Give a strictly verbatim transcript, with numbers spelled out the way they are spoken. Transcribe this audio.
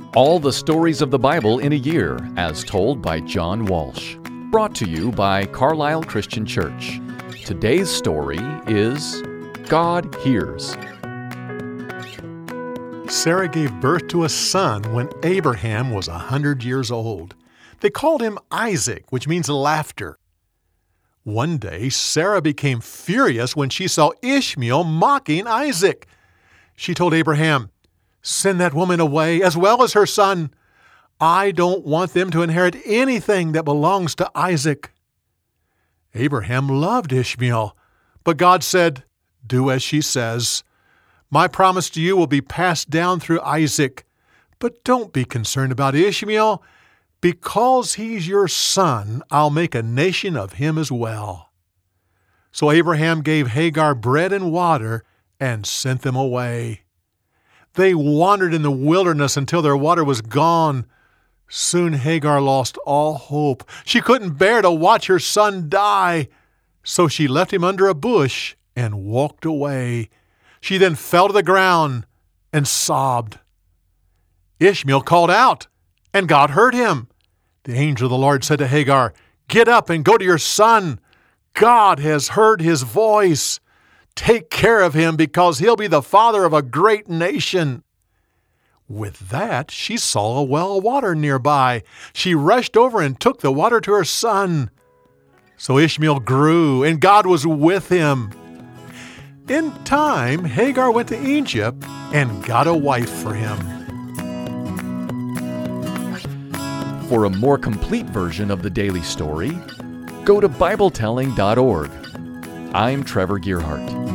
All the stories of the Bible in a year, as told by John Walsh. Brought to you by Carlisle Christian Church. Today's story is God Hears. Sarah gave birth to a son when Abraham was a hundred years old. They called him Isaac, which means laughter. One day, Sarah became furious when she saw Ishmael mocking Isaac. She told Abraham, "Send that woman away, as well as her son. I don't want them to inherit anything that belongs to Isaac." Abraham loved Ishmael, but God said, "Do as she says. My promise to you will be passed down through Isaac, but don't be concerned about Ishmael. Because he's your son, I'll make a nation of him as well." So Abraham gave Hagar bread and water and sent them away. They wandered in the wilderness until their water was gone. Soon Hagar lost all hope. She couldn't bear to watch her son die. So she left him under a bush and walked away. She then fell to the ground and sobbed. Ishmael called out, and God heard him. The angel of the Lord said to Hagar, "Get up and go to your son. God has heard his voice. Take care of him because he'll be the father of a great nation." With that, she saw a well of water nearby. She rushed over and took the water to her son. So Ishmael grew, and God was with him. In time, Hagar went to Egypt and got a wife for him. For a more complete version of the daily story, go to Bible telling dot org. I'm Trevor Gearhart.